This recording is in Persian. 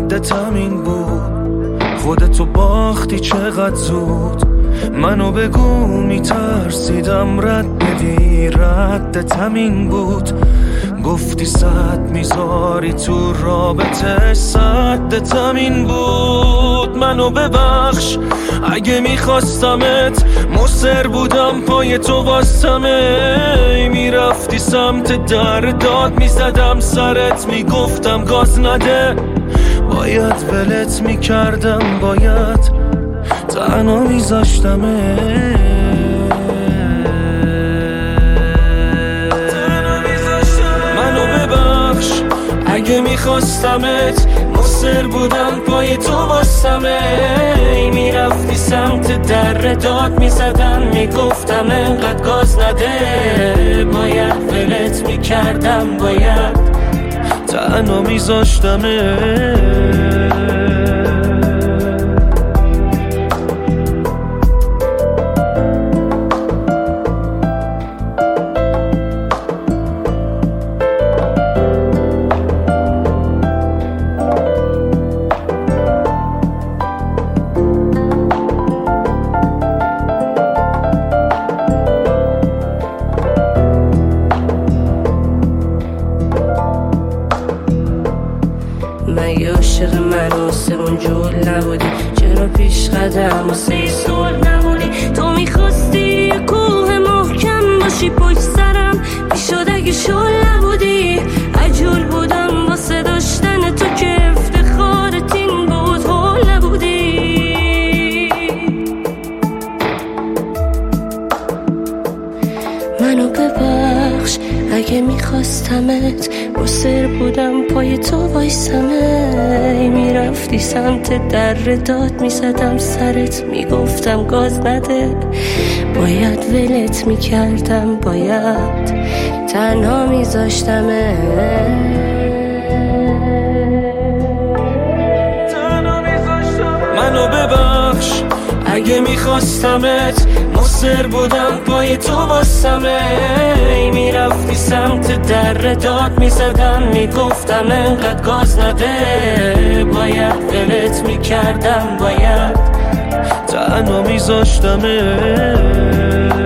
ردت همین بود، خودتو باختی چقدر زود. منو بگو میترسیدم رد بدی، ردت همین بود. گفتی صد میذاری تو رابطه، صدت همین بود. منو ببخش اگه میخواستمت، مصر بودم پای تو واسمه. میرفتی سمت در داد میزدم سرت، میگفتم گاز نده. باید ولت میکردم، باید تنها میذاشتمه. منو ببخش اگه میخواستمت، مصر بودم پای تو واسمه. میرفتی سمت در داد میزدم، میگفتم انقدر گاز نده. باید ولت میکردم، باید تنها میذاشتمه. مگه عاشق مراسم اونجور نبودی؟ چرا پیش قدم واسه صلح نبودی؟ تو میخواستی کوه محکم باشی پشت سرم، میشد اگه شل نبودی. عجول بودم واسه داشتن تو که افتخارت این بود، هول نبودی. منو ببخش اگه میخواستمت، مصر بودم پای تو وایسمه. میرفتی سمت در داد میزدم سرت، میگفتم گاز نده. باید ولت میکردم، باید تنها میذاشتمه. منو ببخش اگه میخواستمت، مصر بودم پای تو واسمه. میرفتی سمت در داد میزدم، میگفتم انقدر گاز نده. باید ولت میکردم، باید تنها میذاشتمه.